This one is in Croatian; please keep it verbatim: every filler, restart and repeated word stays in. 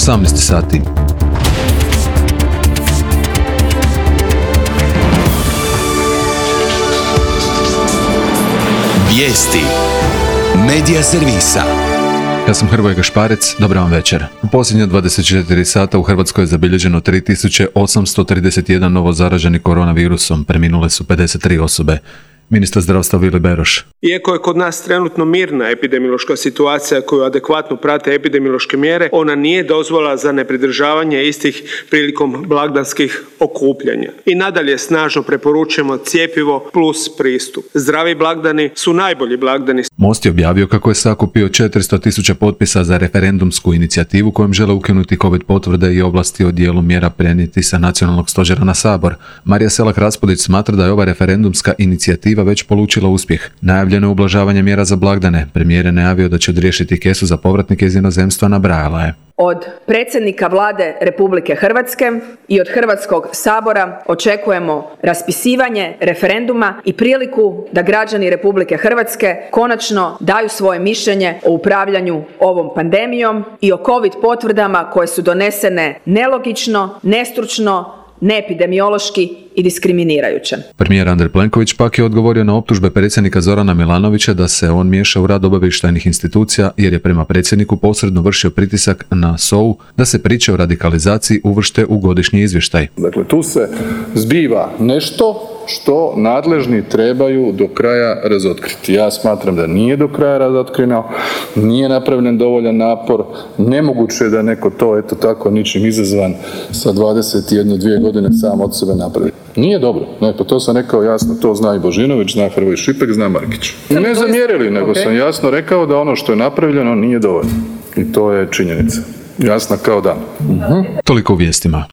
osamnaest sati. Vijesti Medija servisa. Ja sam Hrvoje Gašparec, dobar vam večer. U posljednja dvadeset četiri sata u Hrvatskoj je zabilježeno tri tisuće osamsto trideset jedan novo zaraženi koronavirusom, preminule su pedeset tri osobe. Ministar zdravstva Vili Beroš. Iako je kod nas trenutno mirna epidemiološka situacija koju adekvatno prate epidemiološke mjere, ona nije dozvola za nepridržavanje istih prilikom blagdanskih okupljanja. I nadalje snažno preporučujemo cjepivo plus pristup. Zdravi blagdani su najbolji blagdani. Most je objavio kako je sakupio četiristo tisuća potpisa za referendumsku inicijativu kojom žele ukinuti covid potvrde i ovlasti o dijelu mjera prenijeti sa nacionalnog stožera na Sabor. Marija Selak Raspudić smatra da je ova referendumska inicijativa već polučila uspjeh. Najavljeno je ublažavanje mjera za blagdane. Premijer je najavio da će odriješiti kesu za povratnike iz inozemstva, nabrajala je. Od predsjednika Vlade Republike Hrvatske i od Hrvatskog sabora očekujemo raspisivanje referenduma i priliku da građani Republike Hrvatske konačno daju svoje mišljenje o upravljanju ovom pandemijom i o covid potvrdama koje su donesene nelogično, nestručno, neepidemiološki i diskriminirajuće. Premijer Andrej Plenković pak je odgovorio na optužbe predsjednika Zorana Milanovića da se on miješa u rad obavještajnih institucija jer je prema predsjedniku posredno vršio pritisak na S O U da se priče o radikalizaciji uvršte u godišnji izvještaj. Dakle, tu se zbiva nešto što nadležni trebaju do kraja razotkriti. Ja smatram da nije do kraja razotkrino, nije napravljen dovoljan napor, nemoguće je da neko to, eto tako, ničim izazvan sa dvadeset jedne dvije godine sam od sebe napravi. Nije dobro. Ne, pa to sam rekao jasno, to zna i Božinović, zna Hrvoje Šipek, zna Markić. Ne zamjerili, nego okay. sam jasno rekao da ono što je napravljeno nije dovoljno. I to je činjenica. Jasna kao dan. Uh-huh. Toliko u vijestima.